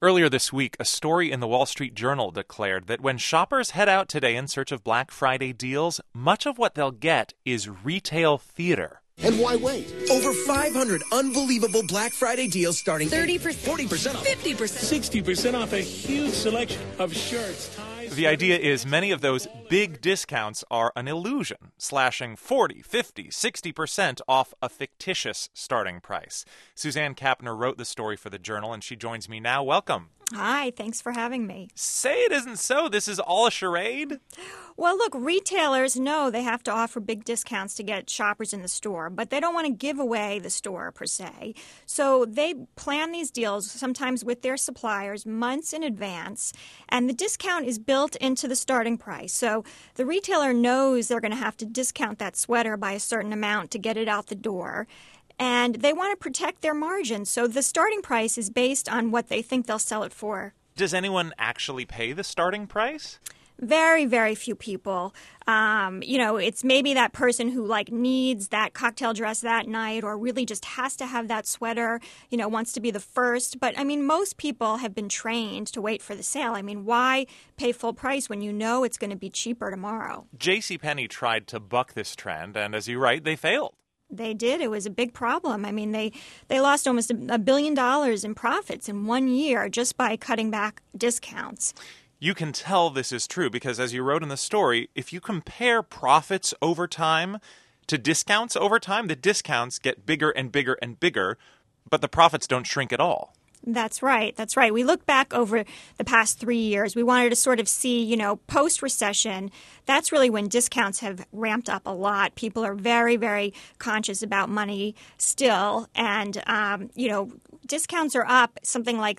Earlier this week, a story in the Wall Street Journal declared that when shoppers head out today in search of Black Friday deals, much of what they'll get is retail theater. And why wait? Over 500 unbelievable Black Friday deals starting 30%, 40% off, 50%, 60% off a huge selection of shirts, ties. The idea is many of those big discounts are an illusion, slashing 40, 50, 60% off a fictitious starting price. Suzanne Kapner wrote the story for the Journal, and she joins me now. Welcome. Hi, thanks for having me. Say it isn't so. This is all a charade? Well, look, retailers know they have to offer big discounts to get shoppers in the store, but they don't want to give away the store per se. So they plan these deals sometimes with their suppliers months in advance, and the discount is built into the starting price. So the retailer knows they're going to have to discount that sweater by a certain amount to get it out the door. And they want to protect their margins. So the starting price is based on what they think they'll sell it for. Does anyone actually pay the starting price? Very, very few people. It's maybe that person who needs that cocktail dress that night or really just has to have that sweater, wants to be the first. But, most people have been trained to wait for the sale. Why pay full price when you know it's going to be cheaper tomorrow? JCPenney tried to buck this trend, and as you write, they failed. They did. It was a big problem. They lost almost $1 billion in profits in 1 year just by cutting back discounts. You can tell this is true because, as you wrote in the story, if you compare profits over time to discounts over time, the discounts get bigger and bigger and bigger, but the profits don't shrink at all. That's right. That's right. We look back over the past 3 years. We wanted to sort of see, post-recession, that's really when discounts have ramped up a lot. People are very, very conscious about money still. And, discounts are up something like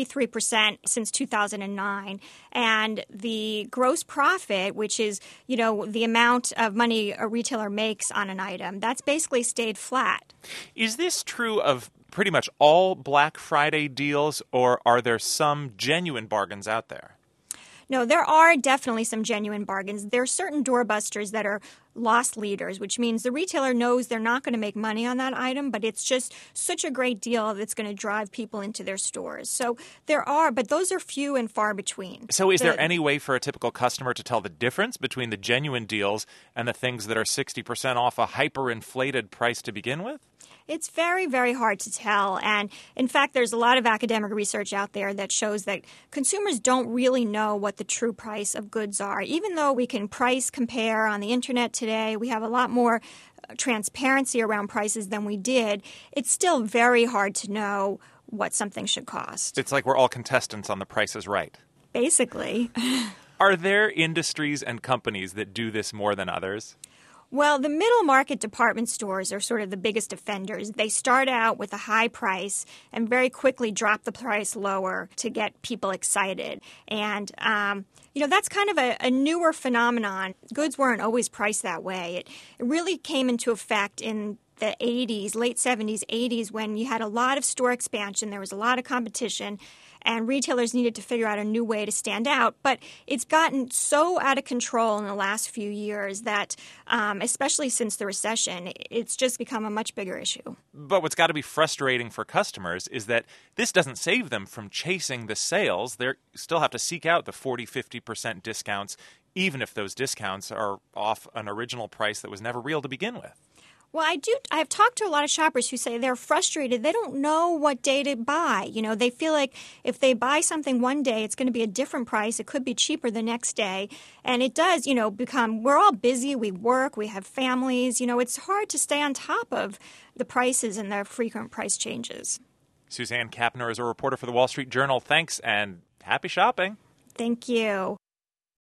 63% since 2009. And the gross profit, which is, the amount of money a retailer makes on an item, that's basically stayed flat. Is this true of pretty much all Black Friday deals, or are there some genuine bargains out there? No, there are definitely some genuine bargains. There are certain doorbusters that are loss leaders, which means the retailer knows they're not going to make money on that item, but it's just such a great deal that's going to drive people into their stores. So there are, but those are few and far between. So is there any way for a typical customer to tell the difference between the genuine deals and the things that are 60% off a hyperinflated price to begin with? It's very, very hard to tell. And in fact, there's a lot of academic research out there that shows that consumers don't really know what the true price of goods are. Even though we can price compare on the internet today, we have a lot more transparency around prices than we did. It's still very hard to know what something should cost. It's like we're all contestants on The Price is Right. Basically. Are there industries and companies that do this more than others? Well, the middle market department stores are sort of the biggest offenders. They start out with a high price and very quickly drop the price lower to get people excited. And, that's kind of a newer phenomenon. Goods weren't always priced that way. It really came into effect in the 80s, late 70s, 80s, when you had a lot of store expansion. There was a lot of competition. And retailers needed to figure out a new way to stand out. But it's gotten so out of control in the last few years that, especially since the recession, it's just become a much bigger issue. But what's got to be frustrating for customers is that this doesn't save them from chasing the sales. They still have to seek out the 40, 50% discounts, even if those discounts are off an original price that was never real to begin with. Well, I've talked to a lot of shoppers who say they're frustrated. They don't know what day to buy. They feel like if they buy something one day, it's going to be a different price. It could be cheaper the next day. And it does, become, we're all busy. We work. We have families. It's hard to stay on top of the prices and the frequent price changes. Suzanne Kapner is a reporter for the Wall Street Journal. Thanks and happy shopping. Thank you.